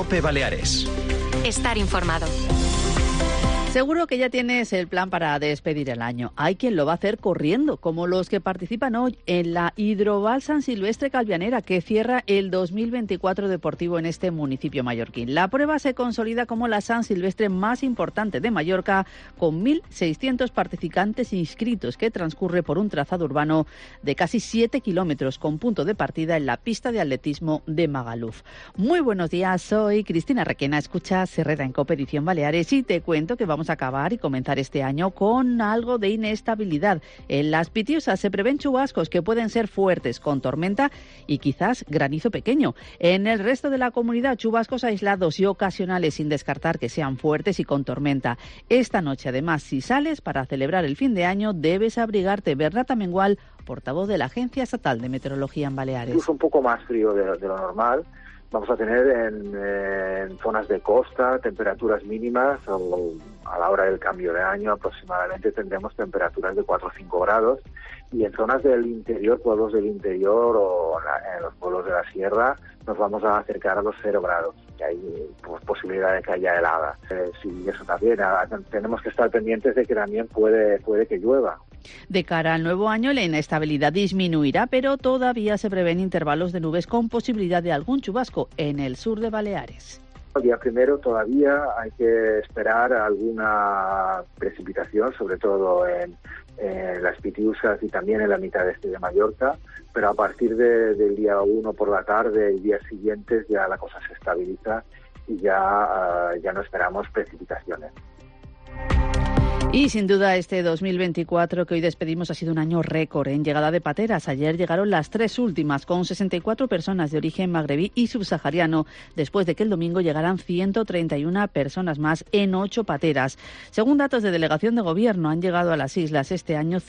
COPE Baleares. Estar informado. Seguro que ya tienes el plan para despedir el año. Hay quien lo va a hacer corriendo, como los que participan hoy en la Hidroval San Silvestre Calvianera, que cierra el 2024 deportivo en este municipio mallorquín. La prueba se consolida como la San Silvestre más importante de Mallorca, con 1.600 participantes inscritos, que transcurre por un trazado urbano de casi 7 kilómetros, con punto de partida en la pista de atletismo de Magaluf. Muy buenos días, soy Cristina Requena, escuchas Herrera en COPE Edición Baleares y te cuento que vamos a acabar y comenzar este año con algo de inestabilidad. En Las Pitiusas se prevén chubascos que pueden ser fuertes, con tormenta y quizás granizo pequeño. En el resto de la comunidad, chubascos aislados y ocasionales, sin descartar que sean fuertes y con tormenta. Esta noche, además, si sales para celebrar el fin de año, debes abrigarte. Bernat Amengual, portavoz de la Agencia Estatal de Meteorología en Baleares. Incluso un poco más frío de lo normal. Vamos a tener en zonas de costa temperaturas mínimas, o a la hora del cambio de año aproximadamente tendremos temperaturas de 4 o 5 grados, y en zonas del interior, pueblos del interior o en los pueblos de la sierra, nos vamos a acercar a los 0 grados, que hay posibilidad de que haya helada. Sí, eso también, tenemos que estar pendientes de que también puede que llueva. De cara al nuevo año, la inestabilidad disminuirá, pero todavía se prevén intervalos de nubes con posibilidad de algún chubasco en el sur de Baleares. El día primero todavía hay que esperar alguna precipitación, sobre todo en Las Pitiusas y también en la mitad este de Mallorca, pero a partir del día 1 por la tarde y días siguientes ya la cosa se estabiliza y ya no esperamos precipitaciones. Y sin duda este 2024 que hoy despedimos ha sido un año récord en llegada de pateras. Ayer llegaron las 3 últimas, con 64 personas de origen magrebí y subsahariano, después de que el domingo llegaran 131 personas más en 8 pateras. Según datos de Delegación de Gobierno, han llegado a las islas este año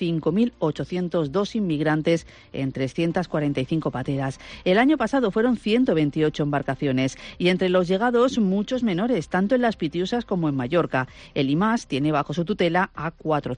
5.802 inmigrantes en 345 pateras. El año pasado fueron 128 embarcaciones y entre los llegados muchos menores, tanto en Las Pitiusas como en Mallorca. El IMAS tiene bajo su tutela a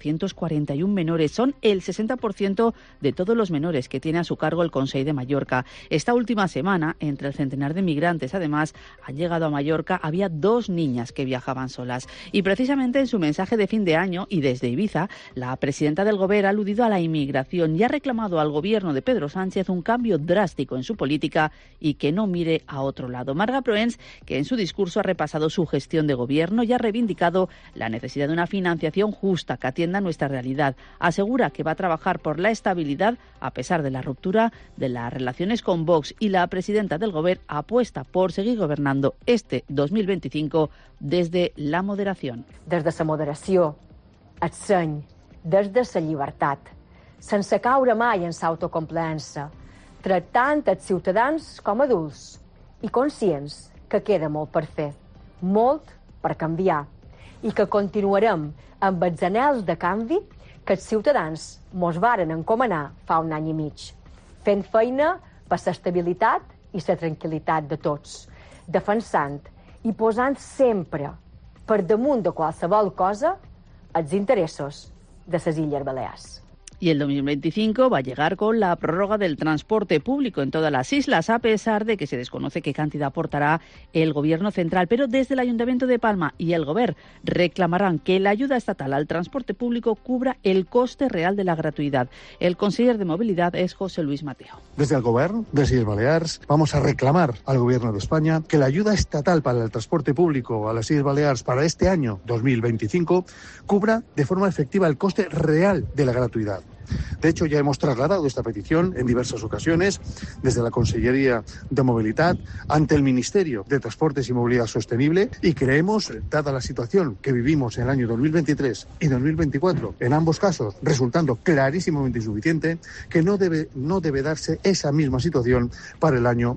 441 menores. Son el 60% de todos los menores que tiene a su cargo el Consell de Mallorca. Esta última semana, entre el centenar de migrantes, además, han llegado a Mallorca, había 2 niñas que viajaban solas. Y precisamente en su mensaje de fin de año y desde Ibiza, la presidenta del Gobierno ha aludido a la inmigración y ha reclamado al gobierno de Pedro Sánchez un cambio drástico en su política y que no mire a otro lado. Marga Proens, que en su discurso ha repasado su gestión de gobierno y ha reivindicado la necesidad de una financiación justa que atienda nuestra realidad. Asegura que va a trabajar por la estabilidad a pesar de la ruptura de las relaciones con Vox, y la presidenta del Gobierno apuesta por seguir gobernando este 2025 desde la moderación. Des de la moderació, el seny, des de la llibertat, sense caure mai en l'autocomplaença, tractant els ciutadans com adults i conscients que queda molt per fer, molt per canviar, i que continuarem amb els anhels de canvi que els ciutadans mos varen encomanar fa un any i mig, fent feina per l'estabilitat i la tranquil·litat de tots, defensant i posant sempre per damunt de qualsevol cosa els interessos de les Illes Balears. Y el 2025 va a llegar con la prórroga del transporte público en todas las islas, a pesar de que se desconoce qué cantidad aportará el Gobierno central. Pero desde el Ayuntamiento de Palma y el Gobierno reclamarán que la ayuda estatal al transporte público cubra el coste real de la gratuidad. El conseller de Movilidad es José Luis Mateo. Desde el Gobierno de las Illes Balears vamos a reclamar al Gobierno de España que la ayuda estatal para el transporte público a las Illes Balears para este año 2025 cubra de forma efectiva el coste real de la gratuidad. De hecho, ya hemos trasladado esta petición en diversas ocasiones desde la Consellería de Movilidad ante el Ministerio de Transportes y Movilidad Sostenible, y creemos, dada la situación que vivimos en el año 2023 y 2024, en ambos casos resultando clarísimamente insuficiente, que no debe darse esa misma situación para el año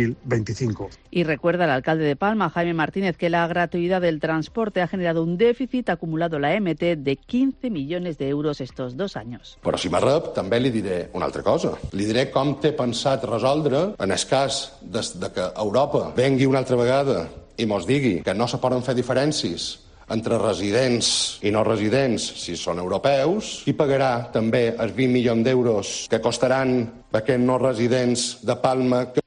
2025. Y recuerda el alcalde de Palma, Jaime Martínez, que la gratuidad del transporte ha generado un déficit acumulado en la MT de 15 millones de euros estos 2 años. Però si m'arrep, també li diré una altra cosa. Li diré com té pensat resoldre, en el cas de que Europa vengui una altra vegada i mos digui que no se poden fer diferències entre residents i no residents si són europeus, i pagarà també els 20 milions d'euros que costaran aquests no residents de Palma que